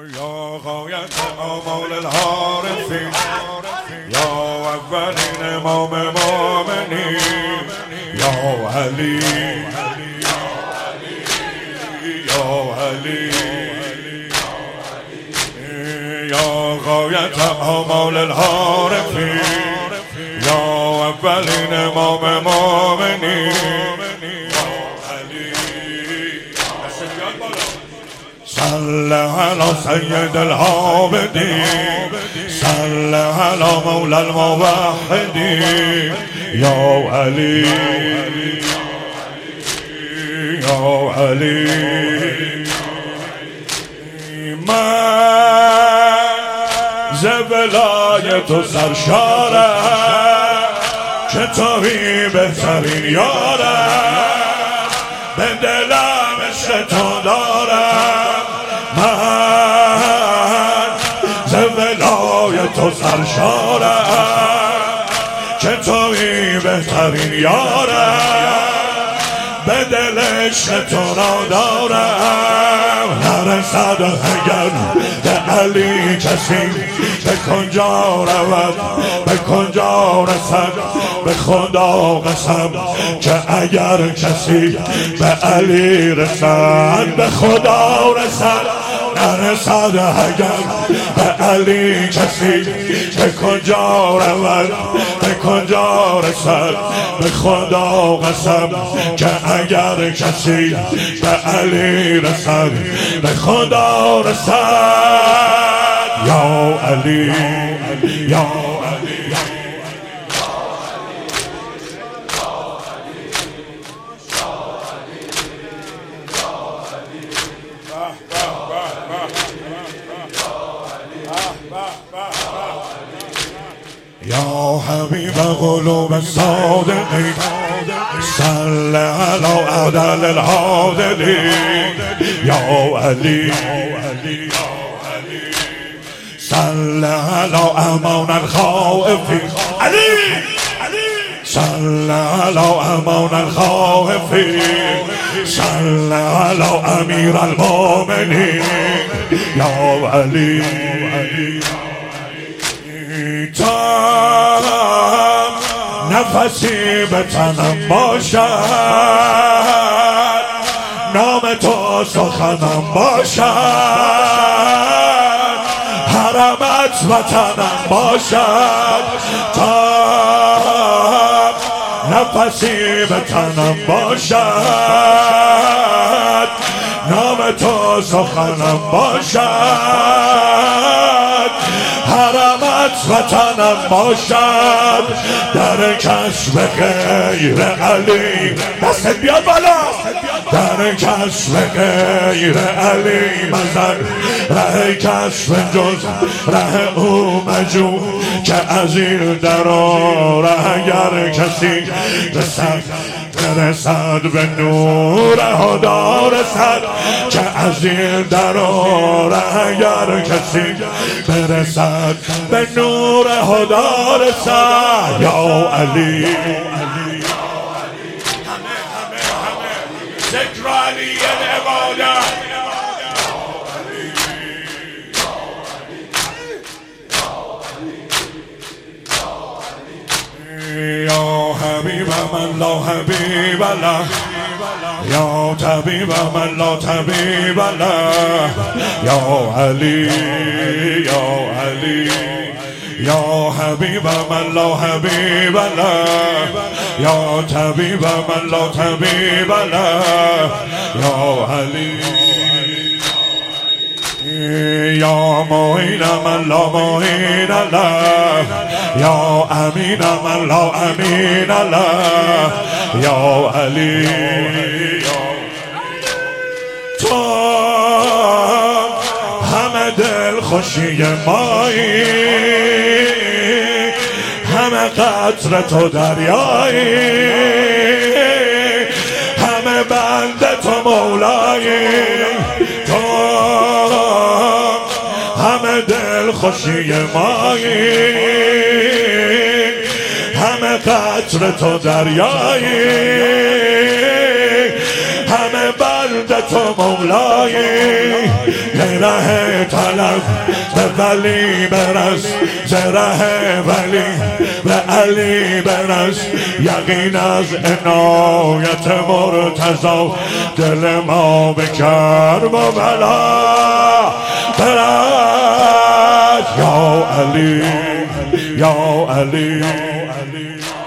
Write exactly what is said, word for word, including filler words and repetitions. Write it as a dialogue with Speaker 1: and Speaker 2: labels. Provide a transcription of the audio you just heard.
Speaker 1: یا غایت آمال العارفین، یا اولین امام مومنین، یا علی، یا علی، یا غایت آمال العارفین، یا اولین امام مومنین، صل على سيد العابدين، صل على مولى الموحدين، يا علي يا علي. من ز ولایت و سرشارم که تویی بهترین یارم، به دلم عشق تو دارم. من ز ولایت و سرشارم که تویی بهترین یارم، به دل عشق تو را دارم. نرسد اگر به علی کسی، به کجا رود به کجا رسد، به خدا قسم که اگر کسی به علی رسد به خدا رسد. نرسد اگر به علی کسی، به کجا رود به کجا رسد، به خدا قسم که اگر کسی به علی رسد به خدا رسد. یا علی یا علی یا حبیب قلوب الصادقین، صل علی عدل العادلین، یا علی صل علی امان الخائفین، علی صل علی امان الخائفین، صل علی امیر المؤمنین، یا علی. تا نفسی به تنم باشد، نام تو سخنم باشد، حرمت وطنم باشد. تا نفسی به تنم باشد، نام تو سخنم باشد، حرمت وطنم باشد. در کشف غیر علی دست بیاد بالا، در کشف غیر علی مزن، ره کشف جز ره او مجو، که از این درا ره اگر کسی رسد رسد به نور هدا رسد، که از این درا ره اگر کسی برسد به نور هدا رسد. یا علی ذکر علی العباده، یا حبیب من لا حبیب له، یا طبیب من لا طبیب له، یا علی یا علی، یا حبیب من لا حبیب له، یا طبیب من لا طبیب له، یا علی. یا معین من لا معین له، یا امین من لا امین له، یا علی. تو همه دل خوشی مایی، همه قطر تو دریایی، همه بنده تو مولایی. تو همه دل خوشی مایی، همه قطر تو دریایی، همه بنده تو مولایی. ره طلب به ولی برس ره ولی به علی برس یقین از عنایت مرتضی دل ما به کرب و بلا برس یا علی یا علی